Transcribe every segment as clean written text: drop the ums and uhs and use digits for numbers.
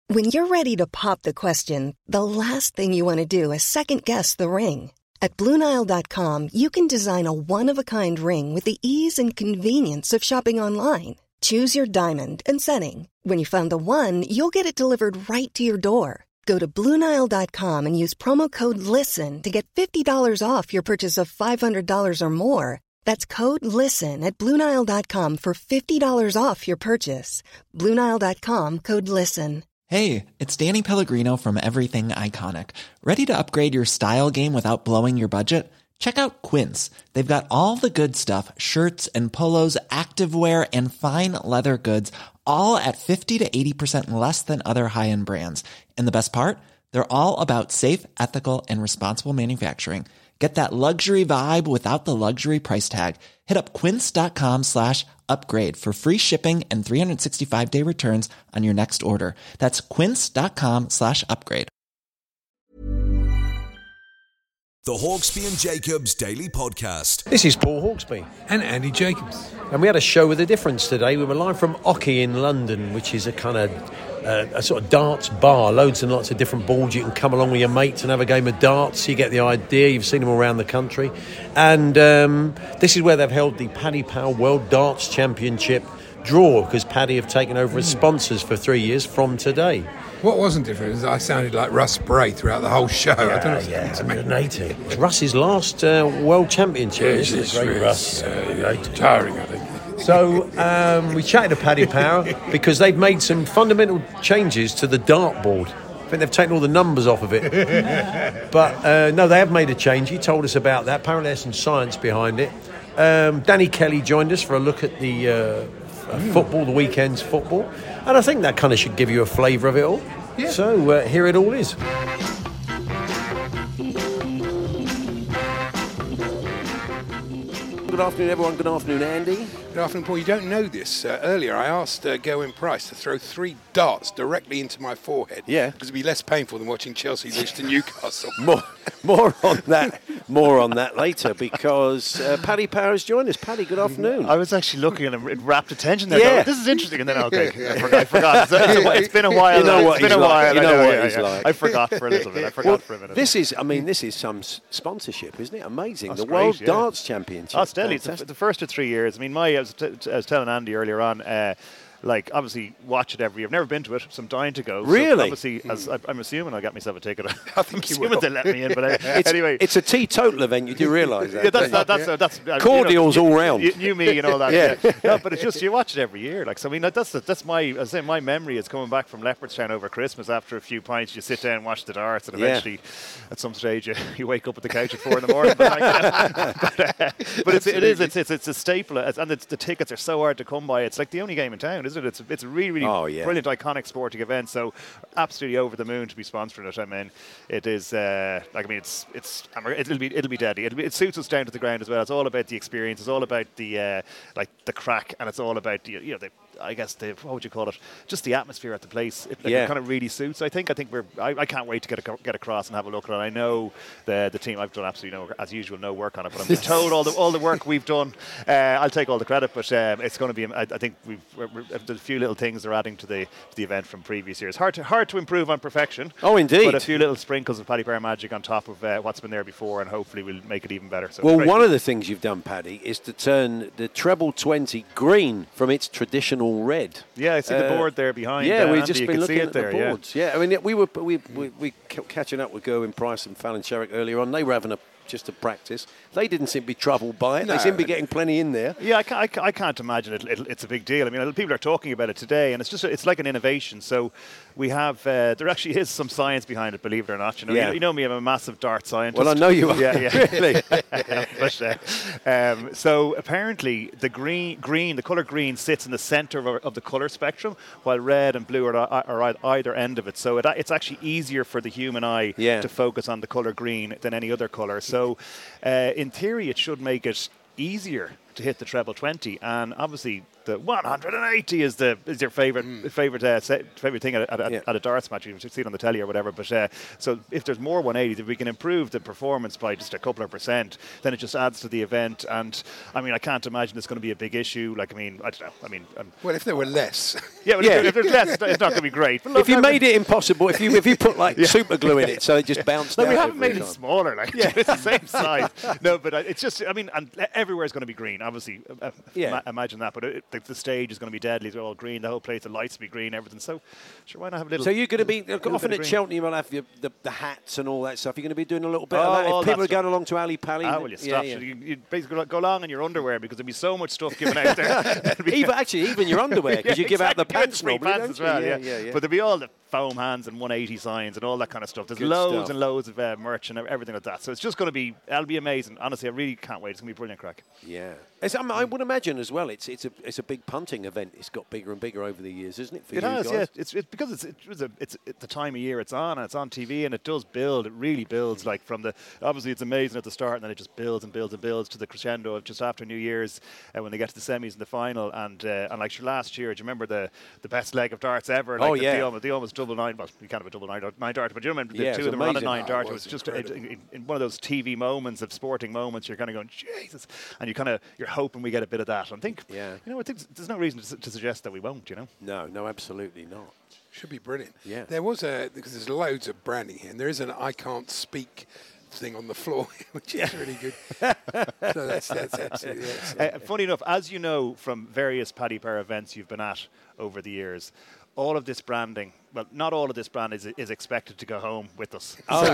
When you're ready to pop the question, the last thing you want to do is second-guess the ring. At BlueNile.com, you can design a one-of-a-kind ring with the ease and convenience of shopping online. Choose your diamond and setting. When you find the one, you'll get it delivered right to your door. Go to BlueNile.com and use promo code LISTEN to get $50 off your purchase of $500 or more. That's code LISTEN at BlueNile.com for $50 off your purchase. BlueNile.com, code LISTEN. Hey, it's Danny Pellegrino from Everything Iconic. Ready to upgrade your style game without blowing your budget? Check out Quince. They've got all the good stuff, shirts and polos, activewear, and fine leather goods, all at 50 to 80% less than other high-end brands. And the best part? They're all about safe, ethical, and responsible manufacturing. Get that luxury vibe without the luxury price tag. Hit up quince.com/upgrade for free shipping and 365-day returns on your next order. That's quince.com/upgrade. The Hawksby and Jacobs Daily Podcast. This is Paul Hawksby. And Andy Jacobs. And we had a show with a difference today. We were live from Ocky in London, which is a kind of a sort of darts bar. Loads and lots of different boards. You can come along with your mates and have a game of darts. You get the idea. You've seen them all around the country. And this is where they've held the Paddy Power World Darts Championship draw, because Paddy have taken over as sponsors for 3 years from today. What wasn't different is I sounded like Russ Bray throughout the whole show. I don't know if it's 180. It's Russ's last World Championship. Yes, it's great Russ. Tiring, I think. So we chatted to Paddy Power because they've made some fundamental changes to the dartboard. I think they've taken all the numbers off of it. But no, they have made a change. He told us about that. Apparently there's some science behind it. Danny Kelly joined us for a look at the football, the weekend's football. And I think that kind of should give you a flavour of it all. Yeah. So here it all is. Good afternoon, everyone. Good afternoon, Andy. Good afternoon, Paul. You don't know this. Earlier, I asked Gowen Price to throw 3 darts directly into my forehead. Yeah. Because it'd be less painful than watching Chelsea lose to Newcastle. More on that later, because Paddy Power has joined us. Paddy, good afternoon. I was actually looking at him in rapt attention there. Yeah. This is interesting. And then, okay, I forgot. It's been a while. You know what it's been he's a while. like. You know what he's like. I forgot for a little bit. For a minute. This is some sponsorship, isn't it? Amazing. That's the World great, yeah. Darts Championship. Oh, it's deadly. It's the first of 3 years. I mean, I was telling Andy earlier on, obviously watch it every year. I've never been to it, so I'm dying to go. Really? So obviously, I'm assuming I'll get myself a ticket. I think you will. They let me in, but anyway. It's a teetotal event, you do realise that. Yeah, that's cordials all round. You, me, and all that. Yeah. No, but it's just, you watch it every year. So I mean, that's my memory is coming back from Leopardstown over Christmas. After a few pints, you sit down and watch the darts, and eventually, at some stage, you wake up at the couch at 4 a.m. But it's a staple, and the tickets are so hard to come by. It's like the only game in town, isn't it? It's a really brilliant, iconic sporting event. So absolutely over the moon to be sponsoring it. I mean, it is it'll be deadly. It suits us down to the ground as well. It's all about the experience. It's all about the crack, and it's all about what would you call it? Just the atmosphere at the place. It kind of really suits. I think I can't wait to get across and have a look at it. I know the team. I've done absolutely no work on it, but I'm told all the work we've done. I'll take all the credit, but it's going to be. I think there's a few little things they're adding to the event from previous years. Hard to improve on perfection. Oh, indeed. But a few little sprinkles of Paddy Power magic on top of what's been there before, and hopefully we'll make it even better. So one of the things you've done, Paddy, is to turn the treble 20 green from its traditional red. Yeah, I see the board there behind. Yeah, we've Andy, just been looking at the boards. Yeah. I mean, we catching up with Gowen Price and Fallon Sherrick earlier on. They were having just a practice. They didn't seem to be troubled by it. No. They seem to be getting plenty in there. Yeah, I can't imagine it's a big deal. I mean, people are talking about it today, and it's like an innovation. So we have there actually is some science behind it, believe it or not. You know me, I'm a massive dart scientist. Well, I know you are. Yeah. Really. So apparently the the colour green sits in the centre of the colour spectrum, while red and blue are at either end of it. So it's actually easier for the human eye to focus on the colour green than any other colour. So in theory, it should make it easier to hit the treble 20, and obviously the 180 is your favorite thing at a darts match. You see it on the telly or whatever. But so if there's more 180s, if we can improve the performance by just a couple of percent, then it just adds to the event. And I mean, I can't imagine it's going to be a big issue. Like, I mean, I don't know. I mean, well, if there were less, if there's less, it's not going to be great. But look, if you made it impossible, if you put like super glue in it, so it just bounced out. We haven't made it smaller. Like, it's the same size. No, but it's just, I mean, and everywhere is going to be green. Obviously, imagine that. But the stage is going to be deadly. It's all green. The whole place, the lights will be green. Everything. So, sure, why not have a little? So you're going to be often at Cheltenham. You'll have the hats and all that stuff. You're going to be doing a little bit of that. If people are going along to Ali Pali. Well, you stop. You basically go along in your underwear because there'll be so much stuff given out there. even your underwear, because you give out the pants normally, pants as well. Yeah. But there'll be all the foam hands and 180 signs and all that kind of stuff. There's loads and loads of merch and everything like that. So it's just going to be, it'll be amazing. Honestly, I really can't wait. It's going to be brilliant crack. Yeah. I would imagine as well, it's a big punting event. It's got bigger and bigger over the years, isn't it? For it has, guys? yeah. It's because it's the time of year it's on, and it's on TV, and it does build. It really builds. Like obviously it's amazing at the start, and then it just builds and builds and builds to the crescendo of just after New Year's, when they get to the semis and the final. And like last year, do you remember the best leg of darts ever? Like the almost double nine. Well, you can't have a double nine dart, but you remember the two of them were on a 9 dart. It was just in one of those TV moments, of sporting moments. You're kind of going, Jesus, and you're hoping we get a bit of that. And I think there's no reason to suggest that we won't. No, absolutely not. Should be brilliant. Yeah. There was because there's loads of branding here, and there is an I can't speak thing on the floor, which is really good. So that's absolutely excellent. Funny enough, as you know from various Paddy Power events you've been at over the years, all of this branding, well, not all of this brand is expected to go home with us.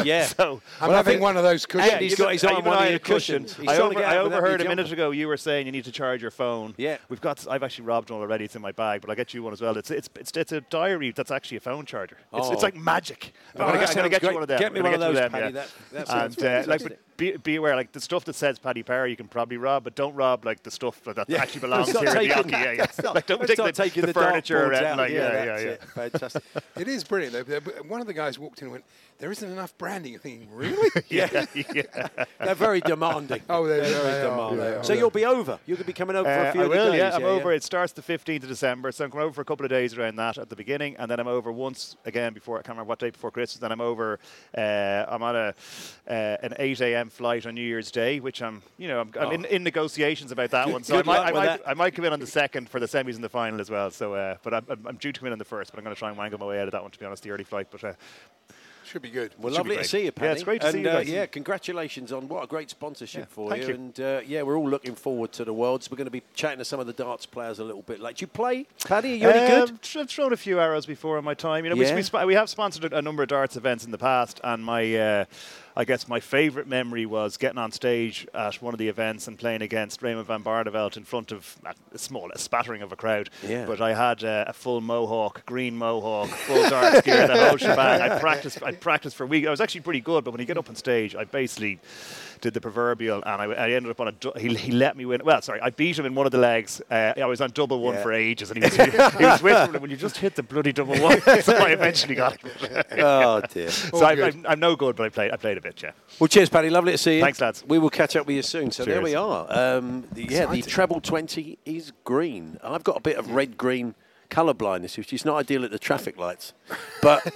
So I'm having one of those cushions. And he's got his arm on the cushion. I overheard a minute ago you were saying you need to charge your phone. Yeah. I've actually robbed one already. It's in my bag, but I'll get you one as well. It's a diary that's actually a phone charger. It's like magic. I'm going to get you one of them. Get me one of those, Paddy. That sounds fantastic. Be aware, like the stuff that says Paddy Power, you can probably rob, but don't rob like the stuff that actually belongs here in the Oki. Like don't take the furniture out. Fantastic. It is brilliant. One of the guys walked in and went, "There isn't enough branding." You're thinking, really? Yeah. They're very demanding. Oh, they're very demanding. So you'll be over. You're going to be coming over for a few days. I will, days. I'm over. It starts the 15th of December, so I'm coming over for a couple of days around that at the beginning, and then I'm over once again before, I can't remember what day before Christmas, then I'm over, I'm on an 8 a.m. flight on New Year's Day, which I'm in negotiations about that one. So I might come in on the 2nd for the semis and the final as well. So, but I'm due to come in on the 1st, but I'm going to try and wangle my way out of that one, to be honest, the early flight. But should be good. Well, lovely to see you, Paddy. Yeah, it's great to see you guys. Congratulations on what a great sponsorship for you. And we're all looking forward to the Worlds. We're going to be chatting to some of the darts players a little bit. Like, do you play, Paddy? Are you any good? I've thrown a few arrows before in my time. We have sponsored a number of darts events in the past, and I guess my favourite memory was getting on stage at one of the events and playing against Raymond van Barneveld in front of a spattering of a crowd. Yeah. But I had a full green mohawk, full darts gear, the whole shebang. I practiced for a week. I was actually pretty good, but when you get up on stage, I basically did the proverbial, and I ended up on he let me win. Well, sorry, I beat him in one of the legs. I was on double one for ages, and he was with me when you just hit the bloody double one. So I eventually got it. Oh dear. So I'm no good, but I played a bit, yeah. Well, cheers, Paddy. Lovely to see you. Thanks, lads. We will catch up with you soon. So cheers. There we are. The treble 20 is green. I've got a bit of red-green colour blindness, which is not ideal at the traffic lights. But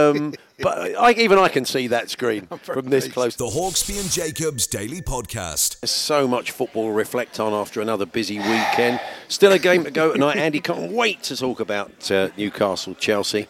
even I can see that's green from this close. The Hawksbee and Jacobs Daily Podcast. There's so much football to reflect on after another busy weekend. Still a game to go tonight. Andy can't wait to talk about Newcastle, Chelsea.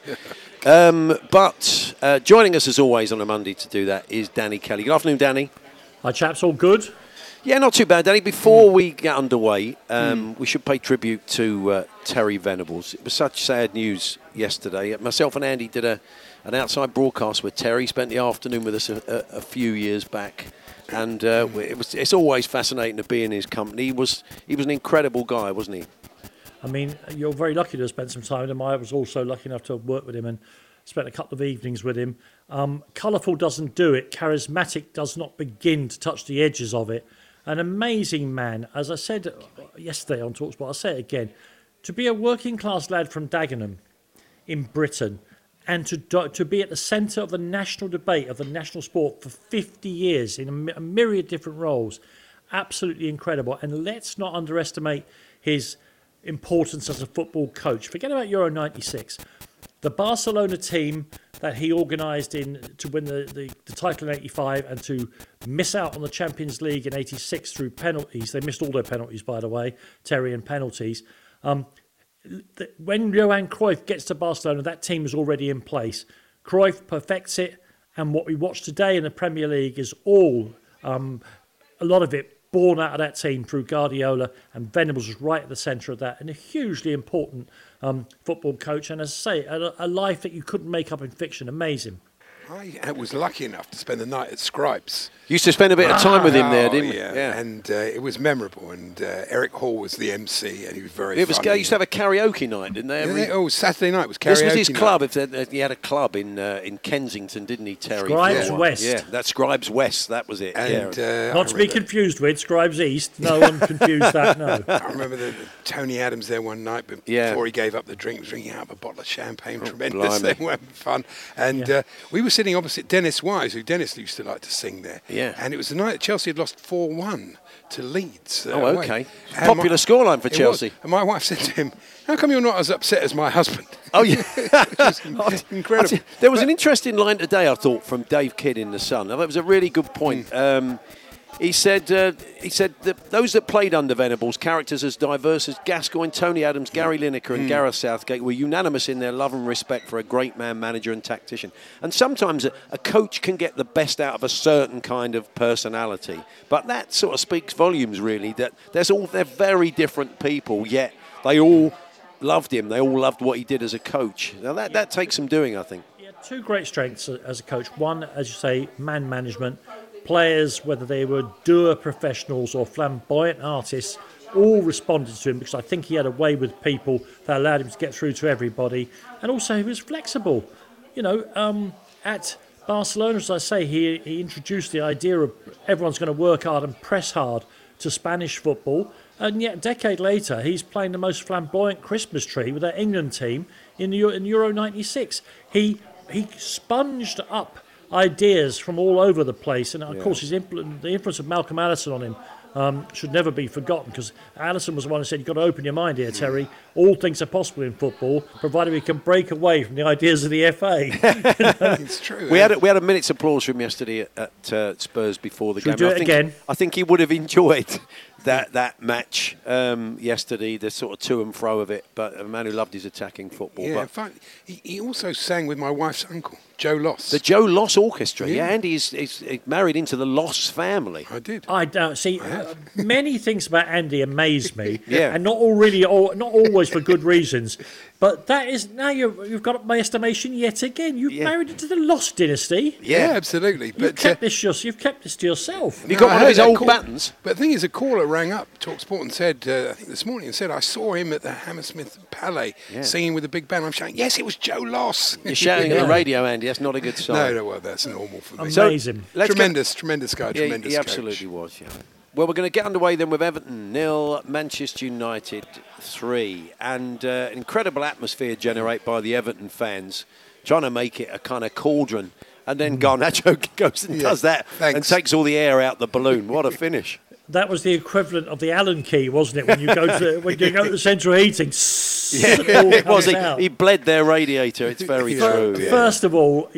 But joining us as always on a Monday to do that is Danny Kelly. Good afternoon, Danny. Hi, chaps. All good? Yeah, not too bad, Danny. Before we get underway, we should pay tribute to Terry Venables. It was such sad news yesterday. Myself and Andy did an outside broadcast with Terry. He spent the afternoon with us a few years back. And it's always fascinating to be in his company. He was an incredible guy, wasn't he? I mean, you're very lucky to have spent some time with him. I was also lucky enough to have worked with him and spent a couple of evenings with him. Colourful doesn't do it. Charismatic does not begin to touch the edges of it. An amazing man. As I said yesterday on TalkSport, I'll say it again. To be a working class lad from Dagenham in Britain and to be at the centre of the national debate of the national sport for 50 years in a myriad of different roles, absolutely incredible. And let's not underestimate his importance as a football coach. Forget about Euro 96. The Barcelona team that he organised to win the title in 85 and to miss out on the Champions League in 86 through penalties. They missed all their penalties, by the way, Terry, and penalties. When Johan Cruyff gets to Barcelona, that team is already in place. Cruyff perfects it, and what we watch today in the Premier League is all, a lot of it, born out of that team through Guardiola, and Venables was right at the centre of that, and a hugely important football coach, and as I say, a life that you couldn't make up in fiction. Amazing. I was lucky enough to spend the night at Scribes. You used to spend a bit of time with him there, didn't you? Yeah. And it was memorable. And Eric Hall was the MC, and he was very funny. They used to have a karaoke night, didn't they? Saturday night was karaoke. This was his night. club. He had a club in Kensington, didn't he, Terry? Scribes West. Yeah, that's Scribes West. That was it. And, not to be confused with Scribes East. No one confused that, no. I remember Tony Adams there one night before he gave up the drink, drinking out of a bottle of champagne. Tremendous. They were having fun. And we were sitting opposite Dennis Wise, who Dennis used to like to sing there. Yeah. And it was the night that Chelsea had lost 4-1 to Leeds. Okay. Popular scoreline for Chelsea. And my wife said to him, "How come you're not as upset as my husband?" Oh, yeah. Incredible. There was an interesting line today, I thought, from Dave Kidd in The Sun. I thought it was a really good point. He said that those that played under Venables, characters as diverse as Gascoigne, Tony Adams, Gary Lineker and Gareth Southgate, were unanimous in their love and respect for a great man, manager and tactician. And sometimes a coach can get the best out of a certain kind of personality. But that sort of speaks volumes, really, that they're very different people, yet they all loved him. They all loved what he did as a coach. Now that takes some doing, I think. He had two great strengths as a coach. One, as you say, man management. Players, whether they were doer professionals or flamboyant artists, all responded to him because I think he had a way with people that allowed him to get through to everybody. And also he was flexible. At Barcelona, as I say, he introduced the idea of everyone's going to work hard and press hard to Spanish football. And yet a decade later, he's playing the most flamboyant Christmas tree with that England team in Euro 96. He sponged up ideas from all over the place, and of course the influence of Malcolm Allison on him should never be forgotten, because Allison was the one who said, you've got to open your mind here, Terry. All things are possible in football, provided we can break away from the ideas of the FA. It's true. We had a minute's applause from yesterday at Spurs before the game. Should we do it again? I think he would have enjoyed that match yesterday, the sort of to and fro of it, but a man who loved his attacking football. Yeah, in fact, he also sang with my wife's uncle, Joe Loss. The Joe Loss Orchestra, Andy is married into the Loss family. I did. I don't see. Many things about Andy amaze me, Yeah. and not always for good reasons. But that is now you've got up my estimation yet again. You've married into the Loss dynasty. Yeah, absolutely. You've kept this to yourself. You got one of his old buttons. But the thing is, a caller rang up TalkSport and said, I think this morning, and said, I saw him at the Hammersmith Palais singing with a big band. I'm shouting, yes, it was Joe Loss. You're shouting at the radio, Andy. That's not a good sign. No, well, that's normal for me. Amazing. Tremendous guy, tremendous he coach. absolutely was, yeah. Well, we're going to get underway then with Everton 0, Manchester United 3. And incredible atmosphere generated by the Everton fans, trying to make it a kind of cauldron. And then Garnacho goes and does that and takes all the air out the balloon. What a finish. That was the equivalent of the Allen key, wasn't it? When you go to central heating, it was. He bled their radiator. It's very true. First of all,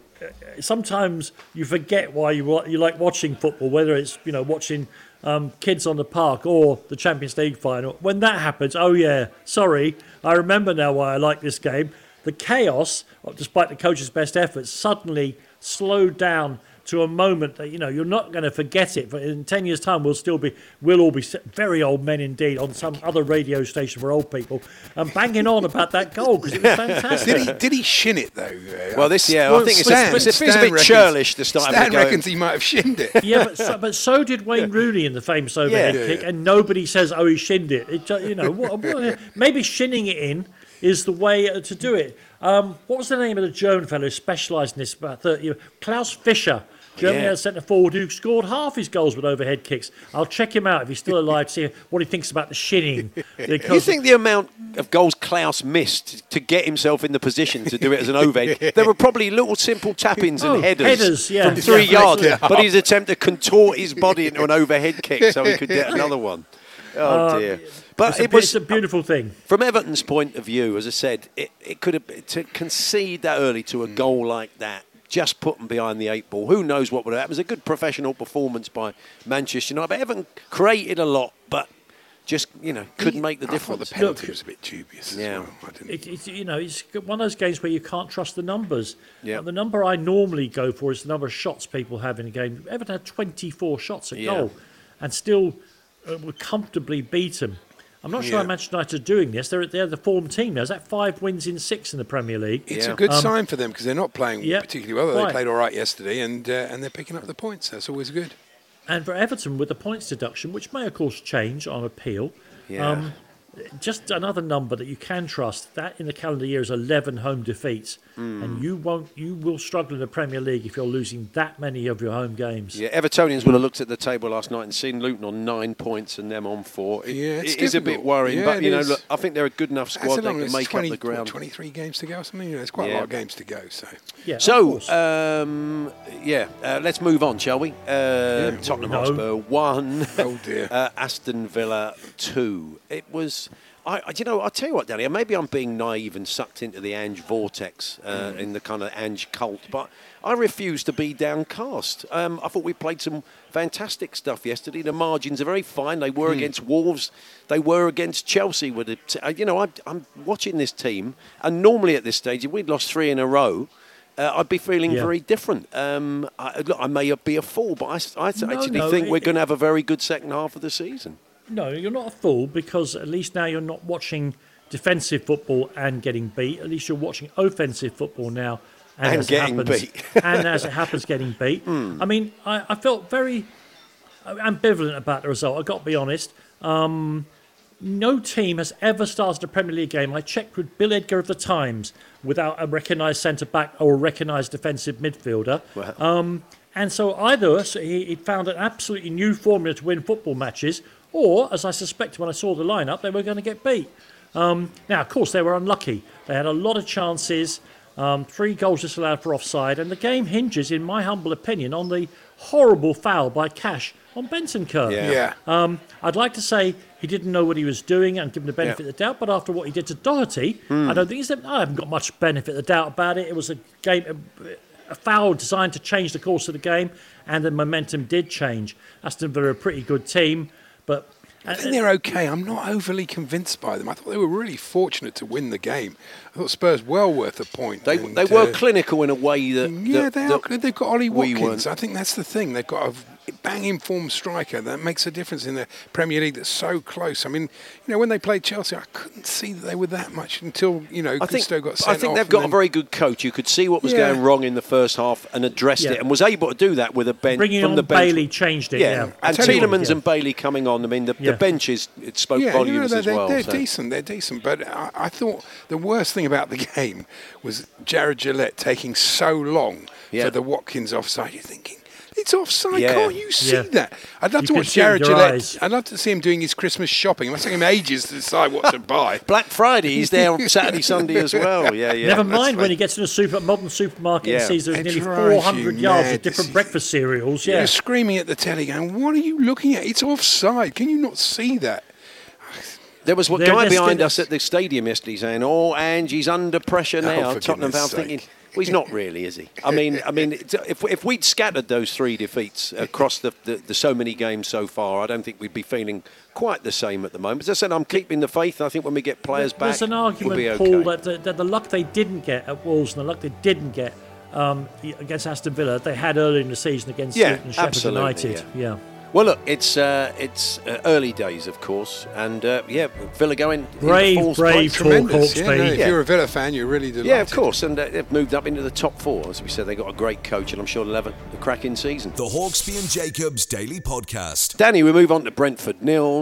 sometimes you forget why you like watching football, whether it's watching kids on the park or the Champions League final. When that happens, sorry, I remember now why I like this game. The chaos, despite the coach's best efforts, suddenly slowed down to a moment that you're not going to forget it. But in 10 years' time, we'll all be very old men indeed on some other radio station for old people, and banging on about that goal because it was fantastic. Did he shin it though? Well, I think it's a bit churlish to start. Stan reckons he might have shinned it. Yeah, but so did Wayne Rooney in the famous overhead kick, and nobody says, "Oh, he shinned it." Maybe shinning it in is the way to do it. What was the name of the German fellow who specialised in this about 30 years? Klaus Fischer Germany had a centre forward who scored half his goals with overhead kicks. I'll check him out if he's still alive to see what he thinks about the shinning. You think the amount of goals Klaus missed to get himself in the position to do it as an overhead? There were probably little simple tap-ins and headers from 3 yards, but he's attempted to contort his body into an overhead kick so he could get another one. Oh dear! But it's a beautiful thing. From Everton's point of view, as I said, it could have to concede that early to a goal like that. Just put them behind the 8 ball. Who knows what would happen? It was a good professional performance by Manchester United. But Everton created a lot, but just couldn't make the difference. I thought the penalty was a bit dubious. Yeah, it's one of those games where you can't trust the numbers. Yeah. The number I normally go for is the number of shots people have in a game. Everton had 24 shots at goal, and still were comfortably beaten. I'm not sure how Manchester United are doing this. They're the form team now. Is that 5 wins in 6 in the Premier League? It's a good sign for them because they're not playing particularly well. Right. They played all right yesterday, and they're picking up the points. That's always good. And for Everton, with the points deduction, which may of course change on appeal, just another number that you can trust. That in the calendar year is 11 home defeats, and you will struggle in the Premier League if you're losing that many of your home games. Yeah, Evertonians would have looked at the table last night and seen Luton on 9 points and them on 4. It is a bit worrying, but look, I think they're a good enough squad. They can make up the ground. 23 games to go or something. There's quite a lot of games to go. Let's move on, shall we? Tottenham Hotspur 1. Oh dear. Aston Villa 2. It was. I'll tell you what, Danny, maybe I'm being naive and sucked into the Ange vortex in the kind of Ange cult, but I refuse to be downcast. I thought we played some fantastic stuff yesterday. The margins are very fine. They were against Wolves. They were against Chelsea. I'm watching this team, and normally at this stage, if we'd lost 3 in a row, I'd be feeling very different. I may be a fool, but I think we're going to have a very good second half of the season. No, you're not a fool because at least now you're not watching defensive football and getting beat. At least you're watching offensive football now and getting beat. And as it happens, getting beat. I mean, I felt very ambivalent about the result. I've got to be honest. No team has ever started a Premier League game. I checked with Bill Edgar of the Times without a recognised centre-back or a recognised defensive midfielder. Wow. And so either he found an absolutely new formula to win football matches, or, as I suspect when I saw the lineup, they were going to get beat. Now, of course, they were unlucky. They had a lot of chances, 3 goals disallowed for offside, and the game hinges, in my humble opinion, on the horrible foul by Cash on Bentancur. I'd like to say he didn't know what he was doing and give him the benefit of the doubt, but after what he did to Doherty, I haven't got much benefit of the doubt about it. It was a foul designed to change the course of the game, and the momentum did change. Aston Villa are a pretty good team, but I think they're okay. I'm not overly convinced by them. I thought they were really fortunate to win the game. I thought Spurs well worth a point. They were clinical in a way that they've got Ollie Watkins. I think that's the thing. They've got a bang informed striker that makes a difference in the Premier League. That's so close. I mean, when they played Chelsea, I couldn't see that they were that much until Gusto got sent off. I think they've got a very good coach who could see what was going wrong in the first half and addressed it, and was able to do that with a bench. Bringing on Bailey changed it. And Tielemans and Bailey coming on. I mean, the benches, it spoke volumes as well. They're decent. But I thought the worst thing about the game was Jared Gillette taking so long for the Watkins offside. You're thinking, it's offside. Can't you see that? I'd love to watch Jared Gillette. I'd love to see him doing his Christmas shopping. It must take him ages to decide what to buy. Black Friday, he's there on Saturday, Sunday as well. Never mind when he gets in a modern supermarket and sees there's nearly 400 yards of different breakfast cereals. You're screaming at the telly going, what are you looking at? It's offside. Can you not see that? There was a guy behind us at the stadium yesterday saying, Ange, he's under pressure now. Tottenham fans thinking, well, he's not really, is he? I mean, if we'd scattered those 3 defeats across the so many games so far, I don't think we'd be feeling quite the same at the moment. As I said, I'm keeping the faith. I think when we get players back, there's an argument, Paul, that the luck they didn't get at Wolves and the luck they didn't get against Aston Villa, they had early in the season against Luton and Sheffield United. Yeah. Well, look, it's early days, of course, and Villa going brave tremendous. If you're a Villa fan, you're really delighted. Yeah, of course, and they've moved up into the top 4. As we said, they've got a great coach, and I'm sure they'll have a cracking season. The Hawksbee and Jacobs Daily Podcast. Danny, we move on to Brentford 0,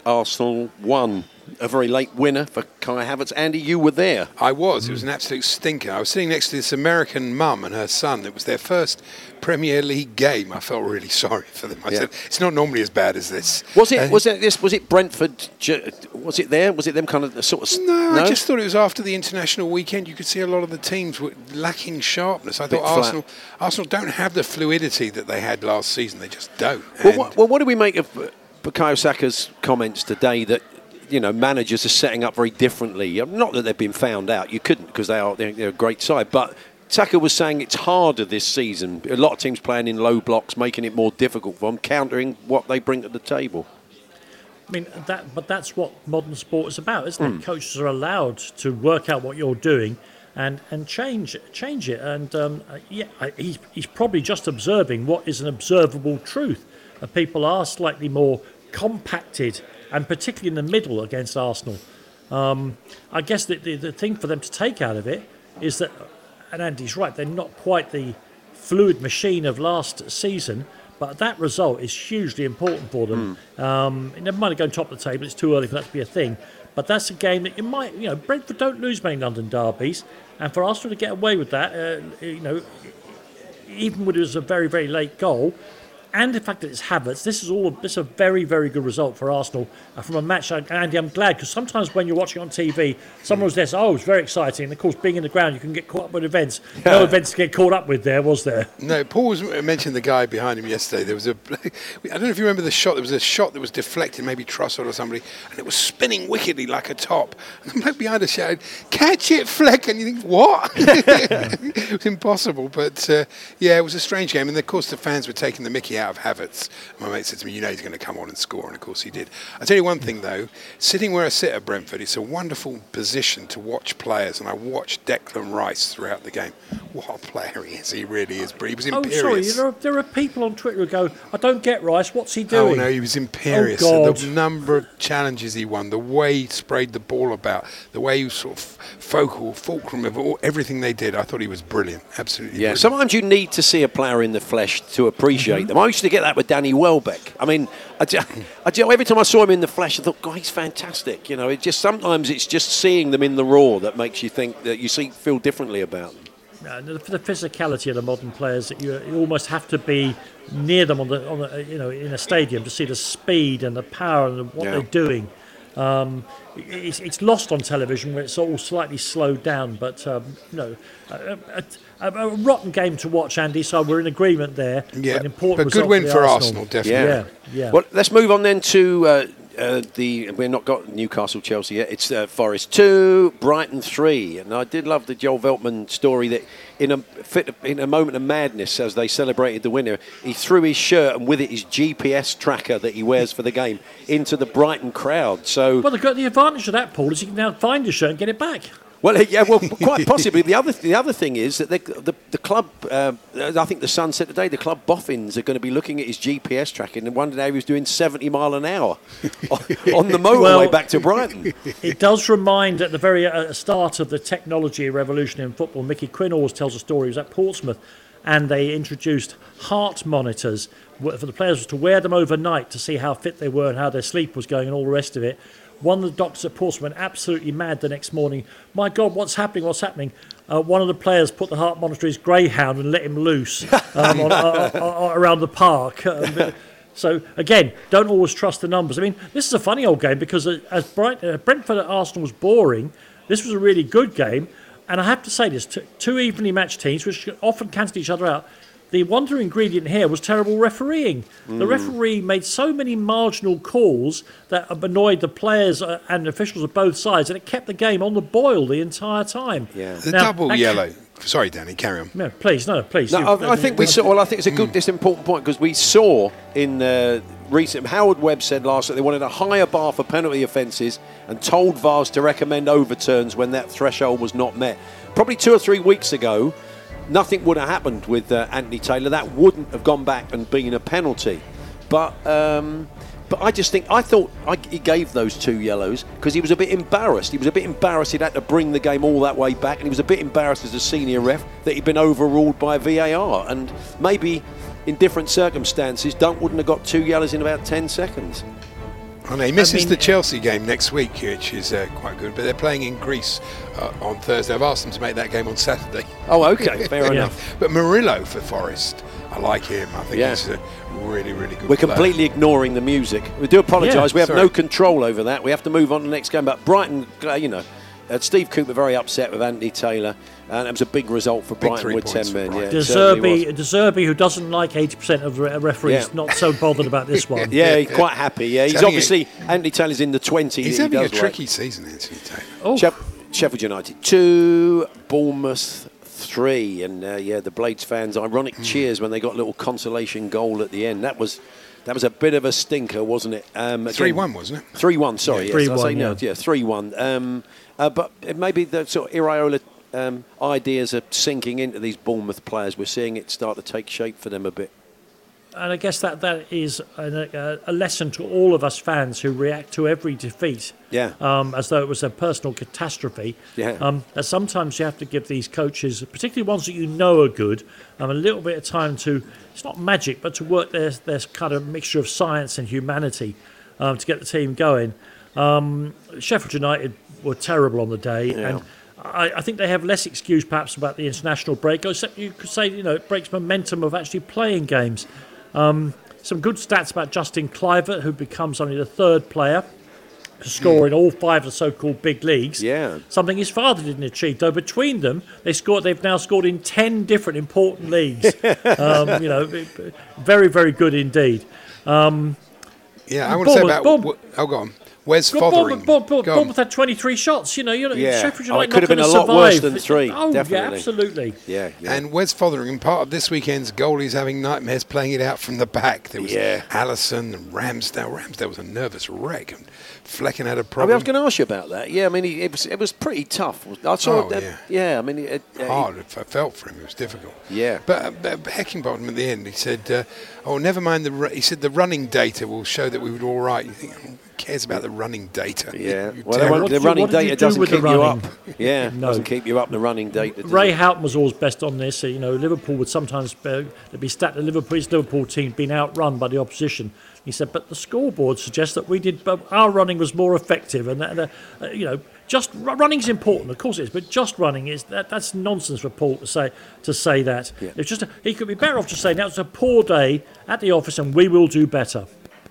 Arsenal won. A very late winner for Kai Havertz. Andy, you were there. I was. It was an absolute stinker. I was sitting next to this American mum and her son. It was their first Premier League game. I felt really sorry for them. I said, it's not normally as bad as this. Was it Brentford? Was it there? Was it them kind of sort of? No, I just thought it was after the international weekend. You could see a lot of the teams were lacking sharpness. I thought Arsenal don't have the fluidity that they had last season. They just don't. Well, what do we make of Bukayo Saka's comments today that, you know, managers are setting up very differently? Not that they've been found out. You couldn't, because they're a great side. But Saka was saying it's harder this season. A lot of teams playing in low blocks, making it more difficult for them, countering what they bring to the table. I mean, that's what modern sport is about, isn't it? Coaches are allowed to work out what you're doing and change it. And he's probably just observing what is an observable truth. People are slightly more compacted, and particularly in the middle against Arsenal. I guess the thing for them to take out of it is that, and Andy's right, they're not quite the fluid machine of last season, but that result is hugely important for them. Never mind going top of the table, it's too early for that to be a thing. But that's a game that Brentford don't lose many London derbies, and for Arsenal to get away with that, even when it was a very, very late goal, and the fact that it's Havertz, this is a very, very good result for Arsenal from a match. Andy, I'm glad, because sometimes when you're watching on TV, someone was there saying, it's very exciting. And of course, being in the ground, you can get caught up with events. No events to get caught up with there, was there? No, Paul mentioned the guy behind him yesterday. There was I don't know if you remember the shot. There was a shot that was deflected, maybe Trossard or somebody, and it was spinning wickedly like a top. And the bloke behind us shouted, "Catch it, Fleck!" And you think, what? It was impossible. But it was a strange game. And of course, the fans were taking the mickey out of Havertz. My mate said to me, he's going to come on and score, and of course he did. I'll tell you one thing though, sitting where I sit at Brentford, it's a wonderful position to watch players, and I watched Declan Rice throughout the game. What a player he is, he really is. But he was imperious. Oh, sorry, there are people on Twitter who go, I don't get Rice, what's he doing? Oh no, he was imperious. Oh, God. The number of challenges he won, the way he sprayed the ball about, the way he was sort of fulcrum of everything they did, I thought he was brilliant, absolutely brilliant. Sometimes you need to see a player in the flesh to appreciate them. I used to get that with Danny Welbeck. I mean, every time I saw him in the flesh, I thought, God, he's fantastic. You know, sometimes it's just seeing them in the raw that makes you think that you feel differently about them. For the physicality of the modern players, you almost have to be near them in a stadium to see the speed and the power and what they're doing. It's lost on television where it's all slightly slowed down, but a rotten game to watch, Andy, so we're in agreement there. Yeah, an important but good win for Arsenal, definitely. Yeah. Well, let's move on then to we've not got Newcastle-Chelsea yet. It's Forest 2, Brighton 3, and I did love the Joel Veltman story that in a moment of madness as they celebrated the winner, he threw his shirt and with it his GPS tracker that he wears for the game into the Brighton crowd. So, well, the advantage of that, Paul, is you can now find your shirt and get it back. Well, quite possibly. The other thing is that the club, I think the Sun said today, the club boffins are going to be looking at his GPS tracking and wondering how he was doing 70 mile an hour on the motorway back to Brighton. It does remind at the very start of the technology revolution in football. Mickey Quinn always tells a story. He was at Portsmouth and they introduced heart monitors for the players to wear them overnight to see how fit they were and how their sleep was going and all the rest of it. One of the doctors at Portsmouth went absolutely mad the next morning. My God, what's happening? One of the players put the heart monitor to his greyhound and let him loose around the park. So, again, don't always trust the numbers. I mean, this is a funny old game because as Brentford at Arsenal was boring, this was a really good game. And I have to say this, two evenly matched teams, which often cancel each other out. The wonder ingredient here was terrible refereeing. The referee made so many marginal calls that annoyed the players and officials of both sides, and it kept the game on the boil the entire time. Yeah. The double yellow. Sorry, Danny, carry on. No, please. No, I think we saw. Well, I think it's a good, this important point because we saw in recent. Howard Webb said last that they wanted a higher bar for penalty offences and told VARs to recommend overturns when that threshold was not met. Probably 2 or 3 weeks ago, nothing would have happened with Anthony Taylor. That wouldn't have gone back and been a penalty. But I just think, he gave those 2 yellows because he was a bit embarrassed. He was a bit embarrassed he'd had to bring the game all that way back, and he was a bit embarrassed as a senior ref that he'd been overruled by VAR. And maybe in different circumstances, Dunk wouldn't have got 2 yellows in about 10 seconds. I know he misses the Chelsea game next week, which is quite good. But they're playing in Greece on Thursday. I've asked them to make that game on Saturday. Oh, okay, fair enough. But Murillo for Forest, I like him. I think he's a really, really good We're player. completely ignoring the music. We do apologise. We have Sorry. no control over that. We have to move on to the next game. But Brighton, Steve Cooper very upset with Andy Taylor. And it was a big result for Brighton with 10 men. Yeah, De Zerbi, who doesn't like 80% of the referees, not so bothered about this one. Yeah, he's quite happy. Yeah, he's obviously Andy Taylor's in the 20s. He's having a tricky season, Anthony Taylor. Oh. Sheffield United 2, Bournemouth 3, and the Blades fans' ironic cheers when they got a little consolation goal at the end. That was a bit of a stinker, wasn't it? 3-1, wasn't it? 3-1. Sorry, yeah. 3-1. 3-1. But maybe the sort of Iraola ideas are sinking into these Bournemouth players. We're seeing it start to take shape for them a bit. And I guess that is a lesson to all of us fans who react to every defeat as though it was a personal catastrophe. Yeah. That sometimes you have to give these coaches, particularly ones that you know are good, a little bit of time to, it's not magic, but to work their kind of mixture of science and humanity to get the team going. Sheffield United were terrible on the day, and I think they have less excuse perhaps about the international break, except you could say, it breaks momentum of actually playing games. Some good stats about Justin Kluivert, who becomes only the third player to score in all 5 of the so-called big leagues. Yeah. Something his father didn't achieve, though. Between them, they've now scored in 10 different important leagues. Very, very good indeed. I want to say about... go on. Wes Fothering. Bournemouth had 23 shots. Sheffield United it could have been a lot worse than 3. Oh, definitely. yeah, absolutely. Yeah. And Wes Fothering, part of this weekend's goalies having nightmares playing it out from the back. There was Allison and Ramsdale. Ramsdale was a nervous wreck. And Flecken had a problem. I was going to ask you about that. Yeah, I mean, it was pretty tough. I saw hard. I felt for him. It was difficult. Yeah. But Heckingbottom at the end, he said, never mind. He said the running data will show that we were all right. You think, who cares about the running data? Yeah. Well, the running data doesn't keep you up. Yeah, doesn't keep you up, the running data. Ray Houghton was always best on this. Liverpool would sometimes there'd be stat that his Liverpool team been outrun by the opposition. He said, but the scoreboard suggests that our running was more effective, and just running's important, of course it is, but just running that's nonsense for Paul to say that. Yeah. It's just he could be better off just saying that was a poor day at the office, and we will do better.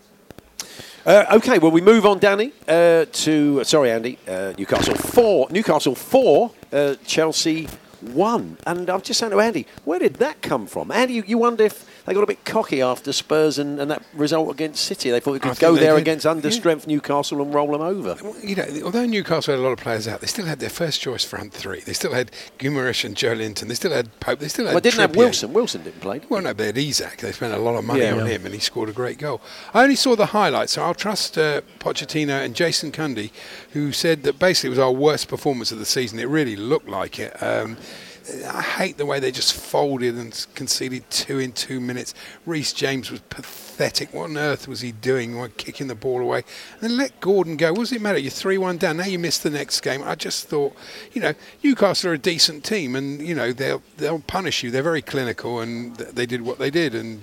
Okay, well, we move on, Danny, Andy. Newcastle 4, Chelsea 1. And I'm just saying to Andy, where did that come from? Andy, you wonder if they got a bit cocky after Spurs and that result against City. They thought they could go there against understrength Newcastle and roll them over. Although Newcastle had a lot of players out, they still had their first choice front 3. They still had Guimaraes and Joe Linton. They still had Pope. They still had didn't Trippier. have Wilson. Wilson didn't play. Well, no, they had Isak. They spent a lot of money on him, and he scored a great goal. I only saw the highlights, so I'll trust Pochettino and Jason Cundy, who said that basically it was our worst performance of the season. It really looked like it. I hate the way they just folded and conceded 2 in 2 minutes. Reece James was pathetic. What on earth was he doing? Kicking the ball away. And then let Gordon go. What does it matter? You're 3-1 down. Now you miss the next game. I just thought, Newcastle are a decent team, and, they'll punish you. They're very clinical, and they did what they did. And,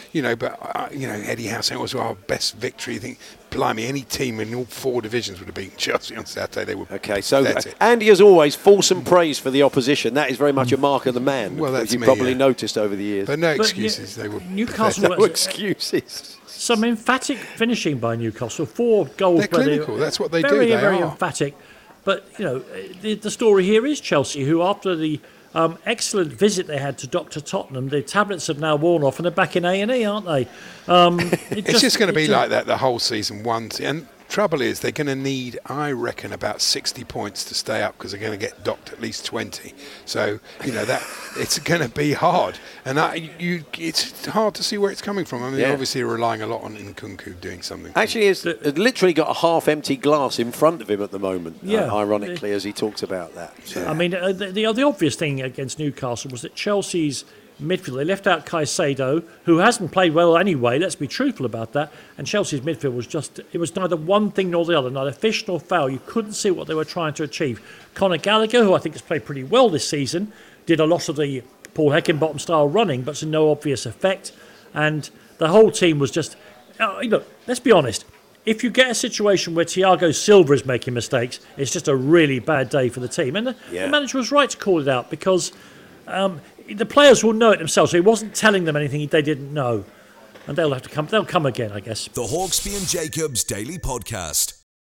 Eddie Howe saying it was our best victory. You think, blimey, any team in all 4 divisions would have beaten Chelsea on Saturday. They were okay. So Andy, as always, fulsome praise for the opposition. That is very much a mark of the man. Well, that's you've probably noticed over the years. But no excuses. They were Newcastle. No excuses. Some emphatic finishing by Newcastle. 4 goals. They're clinical. That's what they do. Very, they very are emphatic. But the story here is Chelsea, who after the excellent visit they had to Dr. Tottenham, the tablets have now worn off and they're back in A&E, aren't they? It's just going to be like that the whole season. And trouble is, they're going to need, I reckon, about 60 points to stay up, because they're going to get docked at least 20. So, that it's going to be hard. And it's hard to see where it's coming from. I mean, obviously relying a lot on Nkunku doing something. Actually, he's literally got a half-empty glass in front of him at the moment, ironically, as he talks about that. So. I mean, the obvious thing against Newcastle was that Chelsea's midfield, they left out Caicedo, who hasn't played well anyway, let's be truthful about that, and Chelsea's midfield was neither one thing nor the other, neither fish nor fowl. You couldn't see what they were trying to achieve. Conor Gallagher, who I think has played pretty well this season, did a lot of the Paul Heckingbottom style running, but to no obvious effect, and the whole team was just, let's be honest, if you get a situation where Thiago Silva is making mistakes, it's just a really bad day for the team. And the manager was right to call it out because the players will know it themselves. So he wasn't telling them anything they didn't know. And they'll come again, I guess. The Hawksbee and Jacobs Daily Podcast.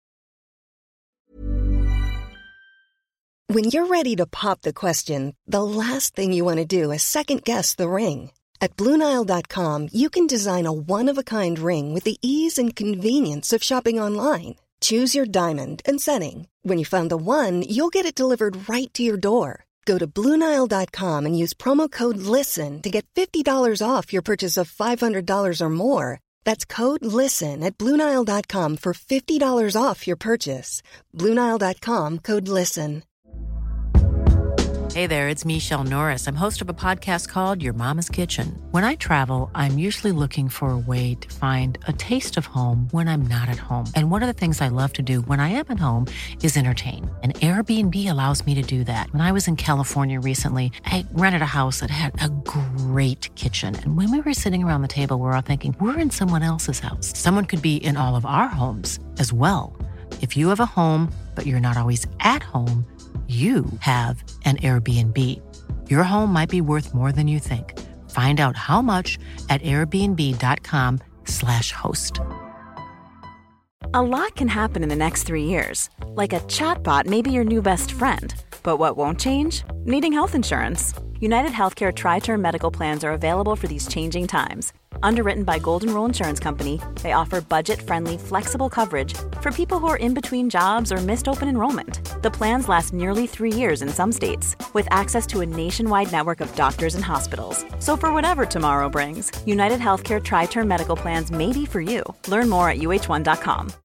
When you're ready to pop the question, the last thing you want to do is second-guess the ring. At BlueNile.com, you can design a one-of-a-kind ring with the ease and convenience of shopping online. Choose your diamond and setting. When you find the one, you'll get it delivered right to your door. Go to BlueNile.com and use promo code LISTEN to get $50 off your purchase of $500 or more. That's code LISTEN at BlueNile.com for $50 off your purchase. BlueNile.com, code LISTEN. Hey there, it's Michelle Norris. I'm host of a podcast called Your Mama's Kitchen. When I travel, I'm usually looking for a way to find a taste of home when I'm not at home. And one of the things I love to do when I am at home is entertain. And Airbnb allows me to do that. When I was in California recently, I rented a house that had a great kitchen. And when we were sitting around the table, we were all thinking, we're in someone else's house. Someone could be in all of our homes as well. If you have a home, but you're not always at home, you have an Airbnb. Your home might be worth more than you think. Find out how much at airbnb.com/host. A lot can happen in the next 3 years. Like a chatbot may be your new best friend. But what won't change? Needing health insurance. United Healthcare Tri-Term Medical Plans are available for these changing times. Underwritten by Golden Rule Insurance Company, they offer budget-friendly, flexible coverage for people who are in between jobs or missed open enrollment. The plans last nearly 3 years in some states, with access to a nationwide network of doctors and hospitals. So for whatever tomorrow brings, United Healthcare Tri-Term Medical Plans may be for you. Learn more at uh1.com.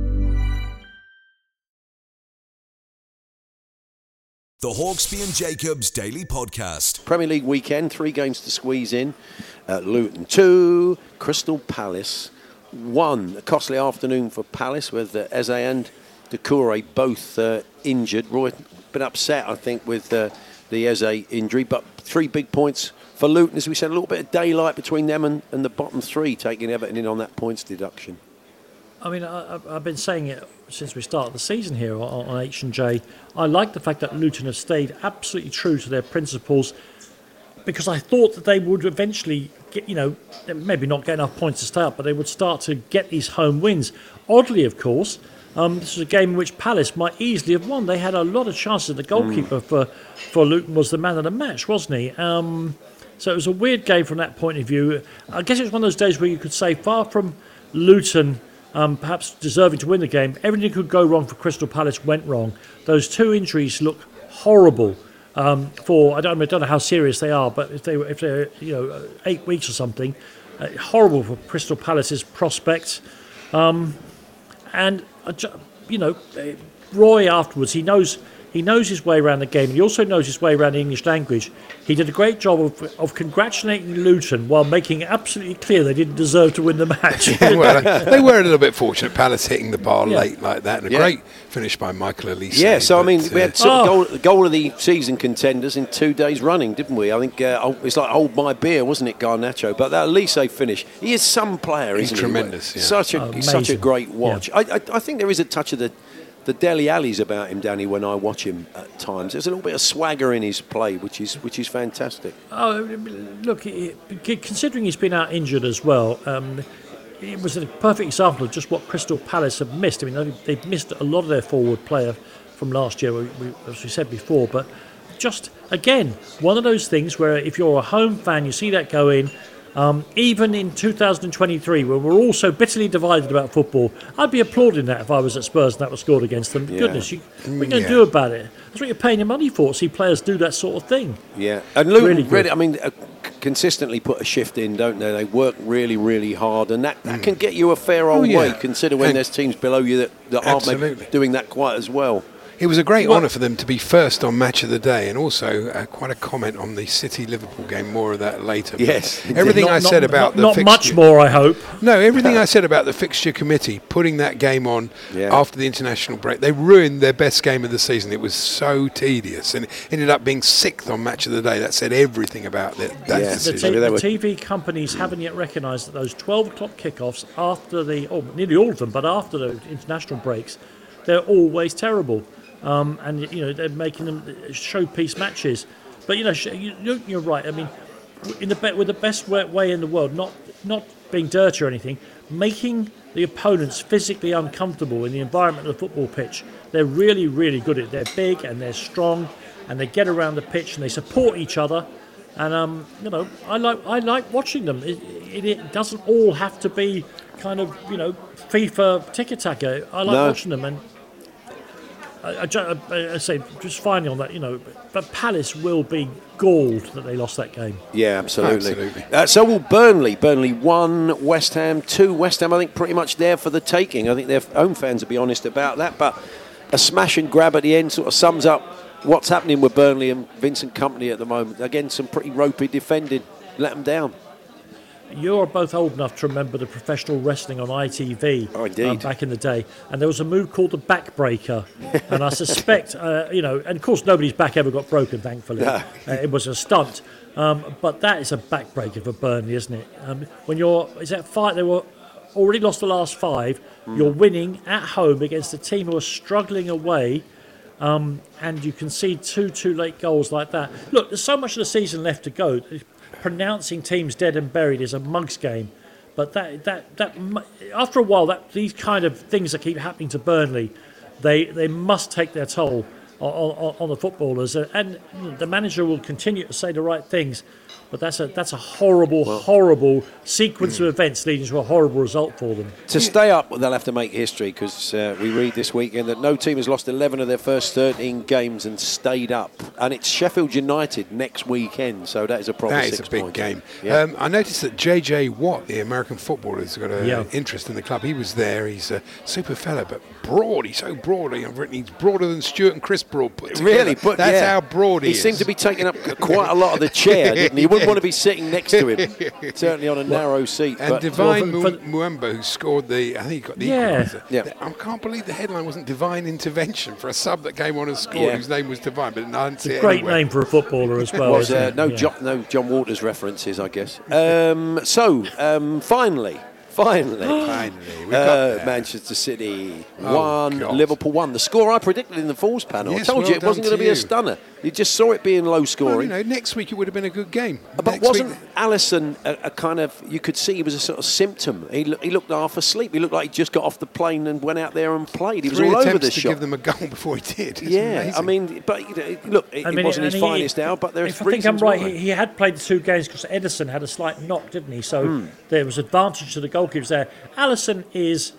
The Hawksbee and Jacobs Daily Podcast. Premier League weekend, 3 games to squeeze in. Luton 2, Crystal Palace 1. A costly afternoon for Palace with Eze and Doucouré both injured. Roy, been upset, I think, with the Eze injury, but 3 big points for Luton. As we said, a little bit of daylight between them and the bottom 3, taking Everton in on that points deduction. I mean, I've been saying it since we started the season here on H&J. I like the fact that Luton have stayed absolutely true to their principles because I thought that they would eventually get, maybe not get enough points to stay up, but they would start to get these home wins. Oddly, of course, this was a game in which Palace might easily have won. They had a lot of chances. The goalkeeper for Luton was the man of the match, wasn't he? So it was a weird game from that point of view. I guess it was one of those days where you could say, far from Luton perhaps deserving to win the game, everything could go wrong for Crystal Palace went wrong. Those 2 injuries look horrible. I don't know how serious they are, but if they're 8 weeks or something, horrible for Crystal Palace's prospects. Roy afterwards, he knows his way around the game. He also knows his way around the English language. He did a great job of congratulating Luton while making it absolutely clear they didn't deserve to win the match. Well, they were a little bit fortunate, Palace hitting the bar late like that, and a great finish by Michael Olise. Yeah, so we had sort of goal of the season contenders in 2 days running, didn't we? I think it's like Hold My Beer, wasn't it, Garnacho? But that Olise finish, he is some player, isn't he? Tremendous, yeah. Such a great watch. Yeah. I think there is a touch of the Dele Alli's about him, Danny, when I watch him at times. There's a little bit of swagger in his play, which is fantastic. Oh, look, considering he's been out injured as well, it was a perfect example of just what Crystal Palace have missed. I mean, they've missed a lot of their forward player from last year, as we said before, but just, again, one of those things where if you're a home fan, you see that go in. Even in 2023, where we're all so bitterly divided about football, I'd be applauding that if I was at Spurs and that was scored against them. Yeah. Goodness, what are you going to do about it? That's what you're paying your money for, see players do that sort of thing. Yeah, and Luton, really, consistently put a shift in, don't they? They work really, really hard, and that can get you a fair old way, consider when there's teams below you that aren't maybe doing that quite as well. It was a great honour for them to be first on Match of the Day, and also quite a comment on the City-Liverpool game. More of that later. Yes. Everything I said about the fixture... Not much more, I hope. No, everything I said about the fixture committee, putting that game on after the international break, they ruined their best game of the season. It was so tedious, and it ended up being 6th on Match of the Day. That said everything about that decision. The TV companies haven't yet recognised that those 12 o'clock kickoffs after nearly all of them, but after the international breaks, they're always terrible. And they're making them showpiece matches, but you're right. I mean, with the best way in the world, not being dirty or anything, making the opponents physically uncomfortable in the environment of the football pitch. They're really, really good at it. They're big and they're strong, and they get around the pitch and they support each other. And I like watching them. It doesn't all have to be kind of FIFA tiki-taka. I like watching them and. I say just finally on that, but Palace will be galled that they lost that game. Yeah, absolutely. So will Burnley. Burnley 1, West Ham 2. West Ham, I think, pretty much there for the taking. I think their own fans will be honest about that. But a smash and grab at the end sort of sums up what's happening with Burnley and Vincent Kompany at the moment. Again, some pretty ropey defending. Let them down. You're both old enough to remember the professional wrestling on ITV. Oh, indeed. Back in the day. And there was a move called the backbreaker. And I suspect, and of course nobody's back ever got broken, thankfully. No. It was a stunt. But that is a backbreaker for Burnley, isn't it? When they were already lost the last 5. You're winning at home against a team who are struggling away. And you concede 2 too late goals like that. Look, there's so much of the season left to go. Pronouncing teams dead and buried is a mug's game, but that after a while, these kind of things that keep happening to Burnley, they must take their toll on the footballers, and the manager will continue to say the right things. But that's a horrible sequence of events leading to a horrible result for them. To stay up, they'll have to make history, because we read this weekend that no team has lost 11 of their first 13 games and stayed up. And it's Sheffield United next weekend, so that is a proper 6 point. That is a big game. Yeah. I noticed that J.J. Watt, the American footballer, has got an interest in the club. He was there. He's a super fella, but broad. He's so broad. I've written he's broader than Stuart and Chris Broad put together. Really? But that's how broad he is. He seemed to be taking up quite a lot of the chair, didn't he? You wouldn't want to be sitting next to him, certainly on a narrow seat. And Divine Muamba, who scored I think he got the equaliser. Yeah. I can't believe the headline wasn't Divine Intervention for a sub that came on and scored, whose name was Divine, but I didn't see it. It's a great name for a footballer as well. No John Waters references, I guess. Finally, we got Manchester City 1, Liverpool 1. The score I predicted in the Falls panel. Yes, I told you it wasn't going to be a stunner. You just saw it being low scoring. Well, next week it would have been a good game. But wasn't Alisson a kind of, you could see he was a sort of symptom. He looked half asleep. He looked like he just got off the plane and went out there and played. He was all over the shop. To give them a goal before he did. It's amazing. I mean, but look, it wasn't his finest hour, but there's reasons. I think I'm right. He had played the 2 games because Ederson had a slight knock, didn't he? So there was advantage to the goalkeepers there. Alisson is,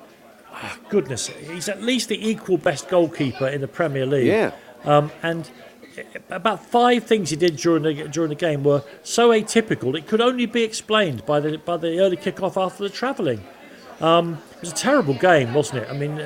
he's at least the equal best goalkeeper in the Premier League. Yeah. And about 5 things he did during the game were so atypical it could only be explained by the early kick-off after the travelling. It was a terrible game, wasn't it? I mean,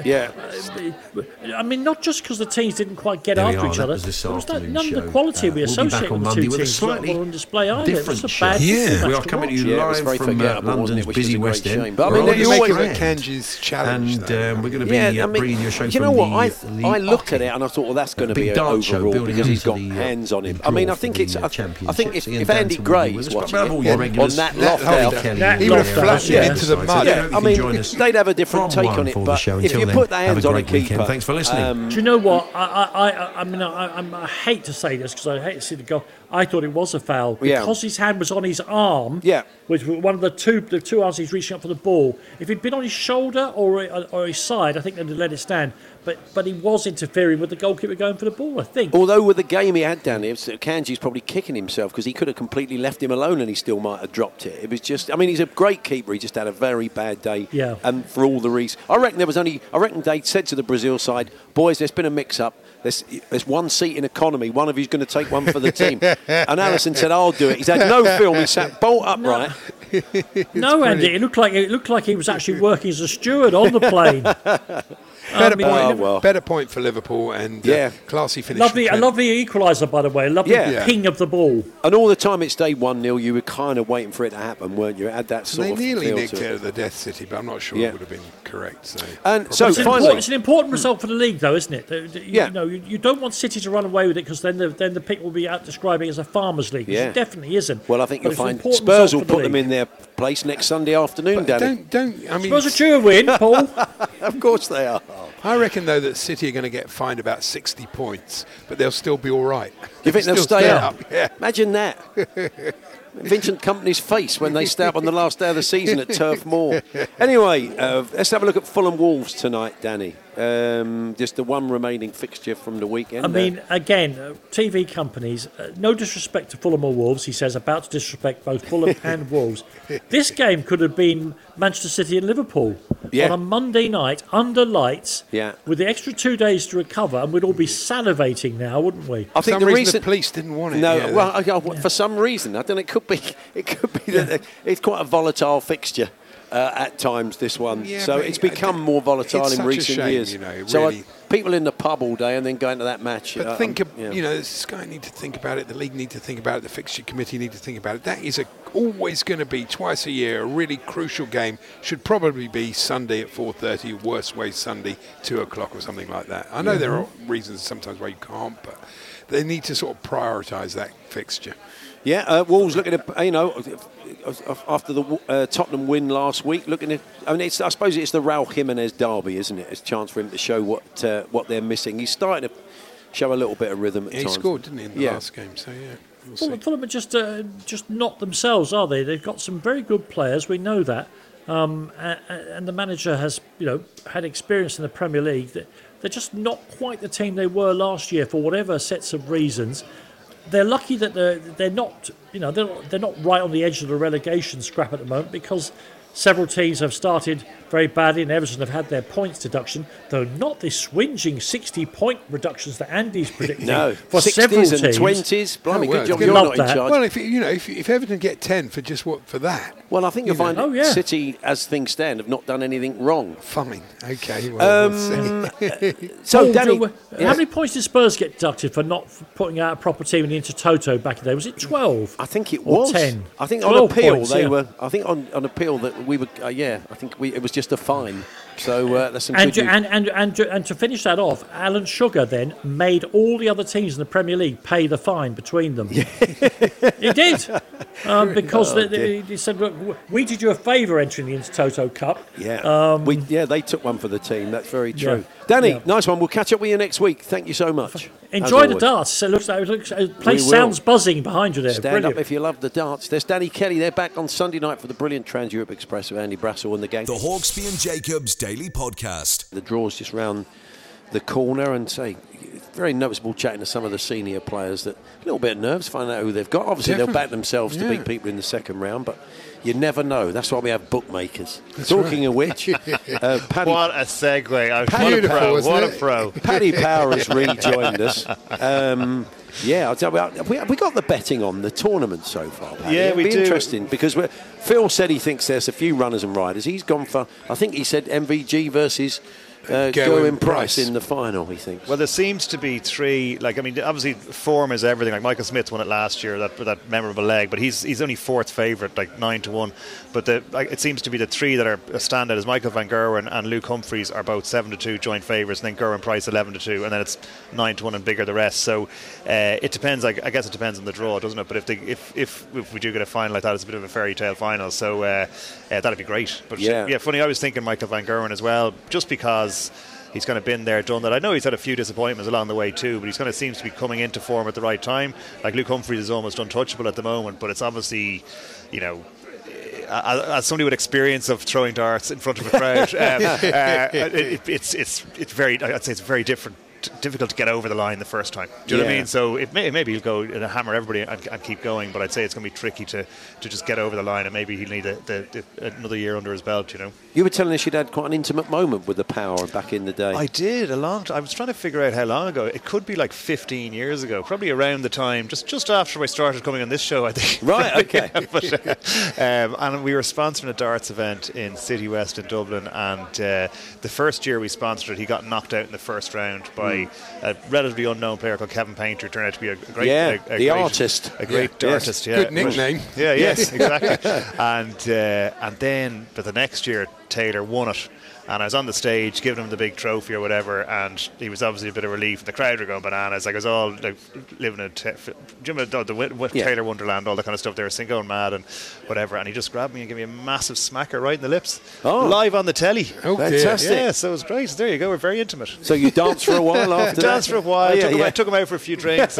not just because the teams didn't quite get after each other. None of the quality we associate with the 2 teams was on display either. It was a bad we are coming to you live from London's busy West End. But I mean, you always at Kanji's challenge, and we're going to be bringing your show. You know what? I looked at it and I thought, well, that's going to be an overall because he's got hands on him. I mean, I think if Andy Gray was watching it on that loft out, he would have flushed it into the mud. I mean, they'd have a different take on it, but if you put the hands on a keeper... Thanks for listening. Do you know what? I hate to say this because I hate to see the goal. I thought it was a foul because his hand was on his arm, which was one of the two arms he's reaching up for the ball. If he'd been on his shoulder or his side, I think they'd have let it stand. But he was interfering with the goalkeeper going for the ball, I think. Although with the game he had down here, Kanji's probably kicking himself because he could have completely left him alone and he still might have dropped it. It was just, I mean, he's a great keeper. He just had a very bad day. Yeah. And for all the reasons, I reckon they said to the Brazil side, boys, there's been a mix-up. There's one seat in economy. One of you's going to take one for the team. And Alisson said, "I'll do it." He's had no film. He sat bolt upright. No, Andy. It looked like he was actually working as a steward on the plane. Better point for Liverpool and classy finish. A lovely equaliser, by the way. A lovely ping of the ball. And all the time it's day 1-0, you were kind of waiting for it to happen, weren't you? It had that sort of They nearly feel nicked to it at the Death City, but I'm not sure it would have been correct. So, finally, it's an important result for the league, though, isn't it? You don't want City to run away with it because then the pick will be out describing it as a farmers' league, which it definitely isn't. Well, I think you'll find Spurs will put them in their place next Sunday afternoon, Danny. Spurs are due a win, Paul. Of course they are. I reckon, though, that City are going to get fined about 60 points, but they'll still be all right. You think they'll stay up? Yeah. Imagine that. Vincent Kompany's face when they stay up on the last day of the season at Turf Moor. Anyway, let's have a look at Fulham Wolves tonight, Danny. Just the one remaining fixture from the weekend. I mean, again, TV companies, no disrespect to Fulham or Wolves, he says, about to disrespect both Fulham and Wolves. This game could have been Manchester City and Liverpool on a Monday night under lights with the extra 2 days to recover, and we'd all be salivating now, wouldn't we? I think the reason the police didn't want it. No, for some reason, I don't know. It could be that it's quite a volatile fixture. At times, this one. So it's become more volatile in recent years. So people in the pub all day and then going to that match. But Sky need to think about it, the league need to think about it, the fixture committee need to think about it. That is always going to be twice a year a really crucial game. Should probably be Sunday at 4:30, worst way Sunday 2:00 or something like that. I know there are reasons sometimes why you can't, but they need to sort of prioritise that fixture. Yeah, Wolves looking at, after the Tottenham win last week, looking at, I suppose it's the Raul Jimenez derby, isn't it? It's a chance for him to show what they're missing. He's starting to show a little bit of rhythm at times. He scored, didn't he, in the last game? So, Fulham are just not themselves, are they? They've got some very good players, we know that. And the manager has, had experience in the Premier League. They're just not quite the team they were last year for whatever sets of reasons. They're lucky that they're not, they're not right on the edge of the relegation scrap at the moment because several teams have started very badly and Everton have had their points deduction, though not this swinging 60-point reductions that Andy's predicting for 60s several teams. and 20s. Blimey, good job you're not in charge. Well, if Everton get 10 for that. Well, I think you'll find City, as things stand, have not done anything wrong. Fine. Okay. Well, we'll see. So, Danny, how many points did Spurs get deducted for not putting out a proper team in the Intertoto back in the day? Was it 12? I think it was. Or 10? I think on appeal points, they were. I think on appeal that we were. I think it was just a fine. So that's some good news. And to finish that off, Alan Sugar then made all the other teams in the Premier League pay the fine between them. He did. Because he said, look, we did you a favour entering the Intertoto Cup. Yeah. They took one for the team. That's very true. Danny, nice one. We'll catch up with you next week. Thank you so much. Enjoy the darts. It looks like the place sounds buzzing behind you there. Stand up if you love the darts. There's Danny Kelly. They're back on Sunday night for the brilliant Trans-Europe Express with Andy Brassel and the gang. The Hawksbee and Jacobs Daily Podcast. The draw's just round the corner and very noticeable chatting to some of the senior players that a little bit of nerves, find out who they've got. Obviously, they'll back themselves to beat people in the second round, but you never know. That's why we have bookmakers. Talking of which, Paddy... What a segue. What a pro. Paddy Power has rejoined us. I'll tell you, we got the betting on the tournament so far, Paddy. Yeah, we do. It'll be interesting because Phil said he thinks there's a few runners and riders. He's gone for, I think he said MVG versus Gerwyn Price in the final, he thinks. Well, there seems to be three. Obviously, form is everything. Like Michael Smith won it last year, that memorable leg, but he's only fourth favourite, 9-1. But it seems to be the three that are a standout is Michael Van Gerwen and Luke Humphries are both 7-2 joint favourites, and then Gerwyn Price 11-2, and then it's 9-1 and bigger the rest. So it depends. I guess it depends on the draw, doesn't it? But if we do get a final like that, it's a bit of a fairy tale final. So that'd be great. But funny. I was thinking Michael Van Gerwen as well, just because he's kind of been there, done that. I know he's had a few disappointments along the way too, but he's kind of seems to be coming into form at the right time. Like Luke Humphries is almost untouchable at the moment, but it's obviously, as somebody with experience of throwing darts in front of a crowd, it's very. I'd say it's a very different difficult to get over the line the first time. Do you know what I mean? So maybe he'll go and hammer everybody and keep going, but I'd say it's going to be tricky to just get over the line, and maybe he'll need another year under his belt, you know. You were telling us you'd had quite an intimate moment with the Power back in the day. I did, a long time. I was trying to figure out how long ago. It could be like 15 years ago, probably around the time, just after I started coming on this show, I think. Right, okay. And we were sponsoring a darts event in City West in Dublin, and the first year we sponsored it, he got knocked out in the first round by a relatively unknown player called Kevin Painter, who turned out to be a great artist. A great dartist, yeah. Good nickname. Yeah, yes, exactly. And then, but the next year, Taylor won it. And I was on the stage giving him the big trophy or whatever, and he was obviously a bit of relief. The crowd were going bananas. Like, I was all like, living in Taylor Wonderland, all that kind of stuff. They were going mad and whatever. And he just grabbed me and gave me a massive smacker right in the lips, live on the telly. Oh, fantastic! Yeah, so it was great. There you go. We're very intimate. So you danced for a while after that? Danced for a while. Took him out for a few drinks.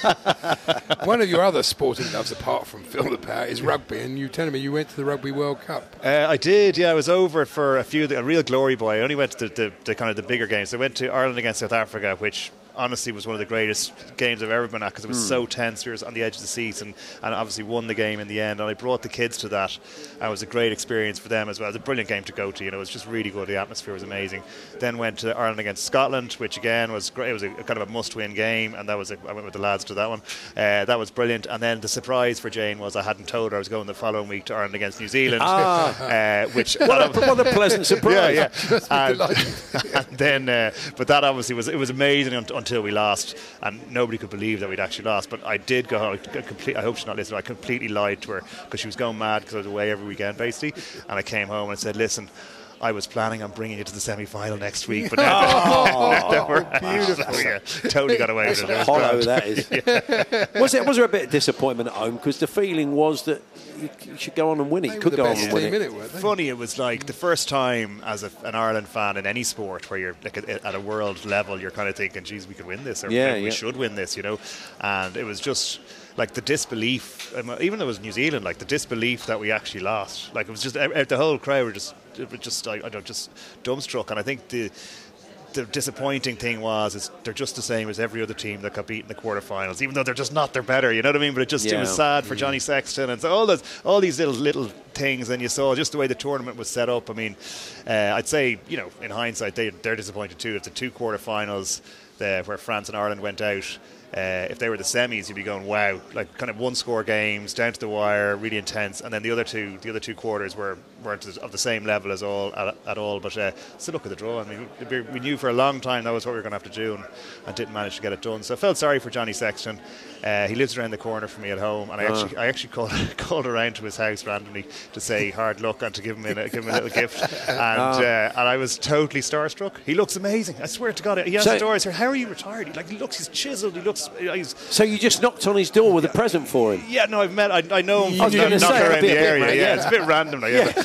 One of your other sporting loves, apart from Phil the Power, is rugby. And you telling me you went to the Rugby World Cup? I did. Yeah, I was over for a real glory boy. I only went to the kind of the bigger games. I went to Ireland against South Africa, which honestly was one of the greatest games I've ever been at, because it was so tense. We were on the edge of the seats, and obviously won the game in the end. And I brought the kids to that. It was a great experience for them as well. It was a brilliant game to go to. You know, it was just really good. The atmosphere was amazing. Then went to Ireland against Scotland, which again was great. It was a kind of a must-win game, and I went with the lads to that one. That was brilliant. And then the surprise for Jane was I hadn't told her I was going the following week to Ireland against New Zealand. Which what a pleasant surprise! Yeah. And then, but that obviously it was amazing until we lost, and nobody could believe that we'd actually lost. But I did go home. I hope she's not listening. I completely lied to her because she was going mad because I was away every weekend basically. And I came home and I said, "Listen, I was planning on bringing you to the semi-final next week, but now we're beautiful." So, yeah, totally got away with it. Hollow that is. Was there a bit of disappointment at home, because the feeling was that you should go on and win it? You could go on and win it. Funny, it was like the first time as an Ireland fan in any sport where you're like at a world level, you're kind of thinking, "Geez, we could win this, or we should win this," you know. And it was just like the disbelief, even though it was New Zealand, like the disbelief that we actually lost. Like, it was just the whole crowd were just dumbstruck. And I think the disappointing thing was they're just the same as every other team that got beat in the quarterfinals, even though they're just not. They're better, you know what I mean? But it was sad for Johnny Sexton, and so all these little things. And you saw just the way the tournament was set up. I mean, I'd say, you know, in hindsight, they're disappointed too. If the two quarterfinals where France and Ireland went out, if they were the semis, you'd be going, wow, like kind of one-score games, down to the wire, really intense. And then the other two quarters weren't of the same level at all. But still, look at the draw. I mean, we knew for a long time that was what we were going to have to do, and didn't manage to get it done. So I felt sorry for Johnny Sexton. He lives around the corner from me at home, and I actually called around to his house randomly to say hard luck and to give him a little gift. And I was totally starstruck. He looks amazing. I swear to God. He has stories here. How are you retired? He's chiseled. So you just knocked on his door with a present for him? Yeah, no, I know him from knocking around the area. Yeah, it's a bit random.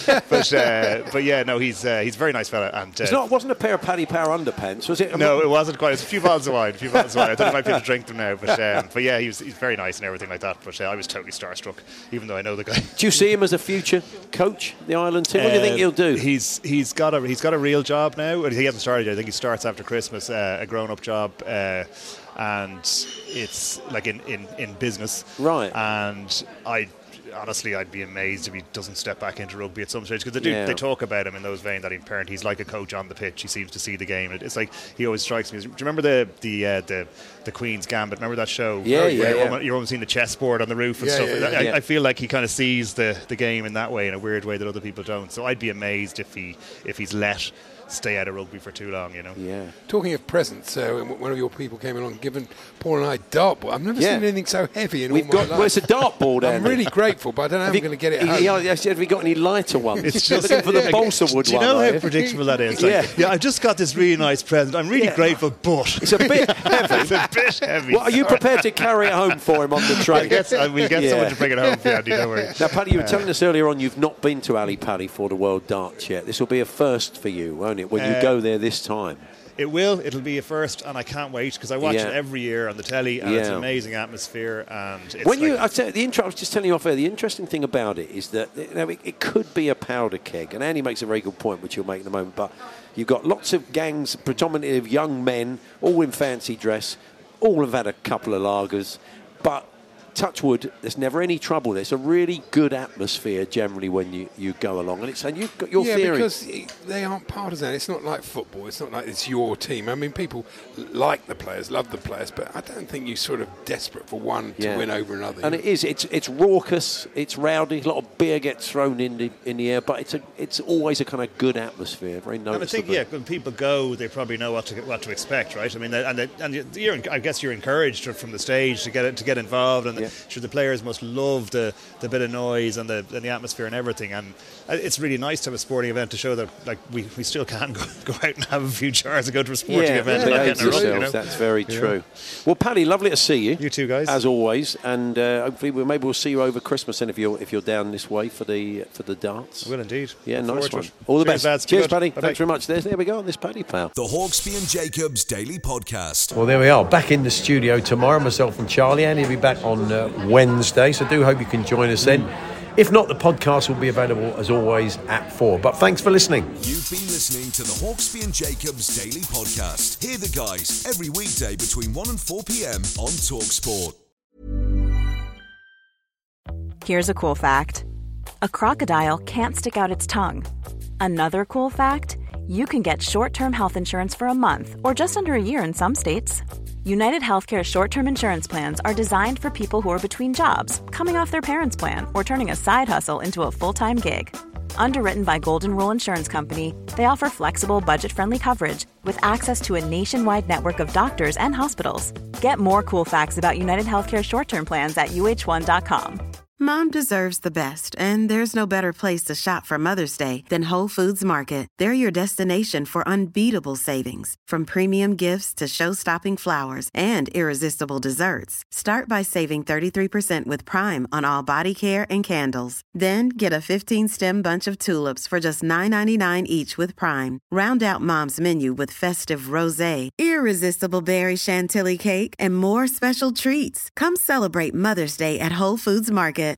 But yeah, no, he's a very nice fella. And it wasn't a pair of Paddy Power underpants, was it? No, it wasn't quite. It was a few bottles of wine. I thought I might be able to drink them now. But yeah, he's very nice and everything like that. But I was totally starstruck, even though I know the guy. Do you see him as a future coach, the Ireland team? What do you think he'll do? He's got a real job now. He hasn't started yet. I think he starts after Christmas, a grown-up job. And it's like in business, right? And I'd be amazed if he doesn't step back into rugby at some stage, because they talk about him in those veins, that he's like a coach on the pitch. He seems to see the game. It's like he always strikes me. Do you remember the Queen's Gambit? Remember that show? Yeah. You're almost seeing the chessboard on the roof and stuff. I feel like he kind of sees the game in that way, in a weird way that other people don't. So I'd be amazed if he's let stay out of rugby for too long, you know. Yeah. Talking of presents, one of your people came along, given Paul and I a dartboard. I've never seen anything so heavy in all my life. Where's a dartboard? I'm really grateful, but I don't know how I'm going to get it home. Have we got any lighter ones? It's just looking for the balsa wood one. Do you know how predictable that is? Yeah, I just got this really nice present. I'm really grateful, but it's a bit heavy. It's a bit heavy. Well, are you prepared to carry it home for him on the train? We'll get someone to bring it home for you, Andy, don't worry. Now, Paddy, you were telling us earlier on you've not been to Ali Pali for the World Darts yet. This will be a first for you, won't it, when you go there this time? it will. It'll be a first, and I can't wait because I watch it every year on the telly, and it's an amazing atmosphere. And it's I was just telling you off air, the interesting thing about it is that it could be a powder keg, and Andy makes a very good point, which you'll make in a moment. But you've got lots of gangs, predominantly of young men, all in fancy dress, all have had a couple of lagers, but touch wood, there's never any trouble. It's a really good atmosphere generally when you go along. And you've got your theory. Yeah, because they aren't partisan. It's not like football. It's not like it's your team. I mean, people like the players, love the players, but I don't think you're sort of desperate for one to win over another. And it is. It's raucous. It's rowdy. A lot of beer gets thrown in the air, but it's always a kind of good atmosphere. Very noticeable. And I think, when people go, they probably know what to expect, right? I mean, I guess you're encouraged from the stage to get involved, and sure, the players must love the bit of noise and the atmosphere and everything, and it's really nice to have a sporting event to show that we still can go out and have a few jars and go to a sporting event. That's very true. Well, Paddy, lovely to see you. You too, guys, as always, and hopefully we'll see you over Christmas. And if you're down this way for the darts, I will indeed. Yeah, nice one. All the best. Lads. Cheers, Paddy. Thanks very much. There we go on this Paddy Pal. The Hawksbee and Jacobs Daily Podcast. Well, there we are. Back in the studio tomorrow, myself and Charlie. Andy will be back on Wednesday, so do hope you can join us then. If not, the podcast will be available as always at 4. But thanks for listening. You've been listening to the Hawksbee and Jacobs Daily Podcast. Hear the guys every weekday between 1 and 4 p.m. on TalkSport. Here's a cool fact. A crocodile can't stick out its tongue. Another cool fact, you can get short-term health insurance for a month or just under a year in some states. United Healthcare short-term insurance plans are designed for people who are between jobs, coming off their parents' plan, or turning a side hustle into a full-time gig. Underwritten by Golden Rule Insurance Company, they offer flexible, budget-friendly coverage with access to a nationwide network of doctors and hospitals. Get more cool facts about United Healthcare short-term plans at uh1.com. Mom deserves the best, and there's no better place to shop for Mother's Day than Whole Foods Market. They're your destination for unbeatable savings, from premium gifts to show-stopping flowers and irresistible desserts. Start by saving 33% with Prime on all body care and candles. Then get a 15-stem bunch of tulips for just $9.99 each with Prime. Round out Mom's menu with festive rosé, irresistible berry chantilly cake, and more special treats. Come celebrate Mother's Day at Whole Foods Market.